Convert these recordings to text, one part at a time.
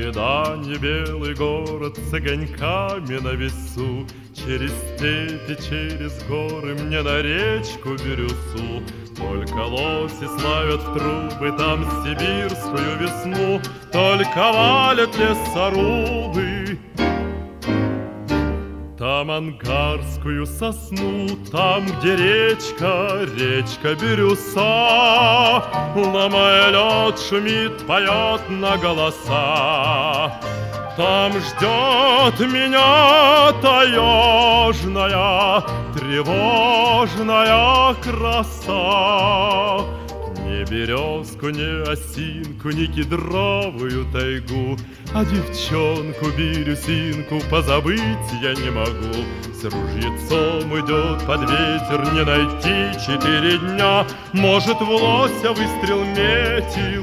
свидания белый город с огоньками на весу. Через степи, через горы мне на речку Бирюсу. Только лоси славят в трубы там сибирскую весну, только валят лесорубы там ангарскую сосну, там, где речка, речка Бирюса, ломая лед, шумит, поет на голоса. Там ждет меня таежная, тревожная краса. Ни березку, ни осинку, ни кедровую тайгу, а девчонку бирюсинку позабыть я не могу. С ружьецом идет под ветер, не найти 4 дня. Может, в лося выстрел метил,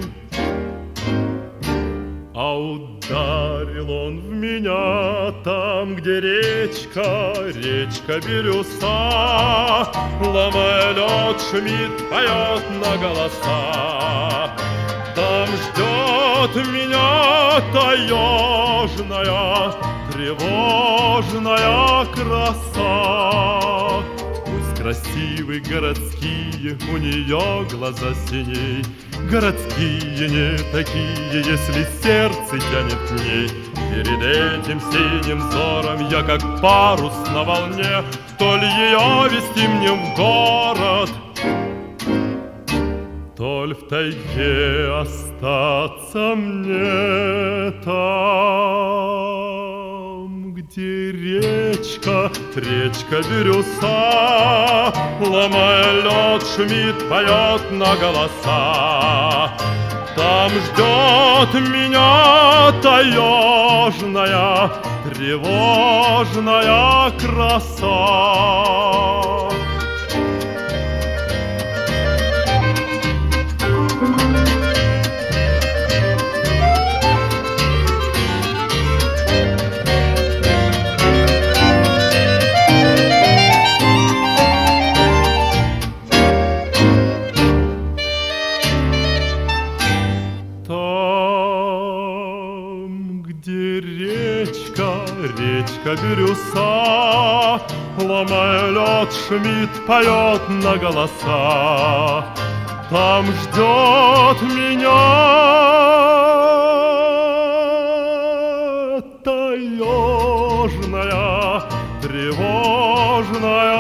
а ударил он в меня там, где речка, речка Бирюса, ломая лед, шумит, поет на голоса. Там ждет меня таежная, тревожная краса. Пусть красивые городские, у нее глаза синей, городские не такие, если сердце тянет к ней. Перед этим синим взором я как парус на волне, то ли ее вести мне в город, то ли в тайге остаться мне там, где речка, речка Бирюса, ломая лед, шумит, поет на голоса. Там ждет меня таежная, тревожная краса. Речка Бирюса, ломая лед, шумит, поет на голоса. Там ждет меня таежная, тревожная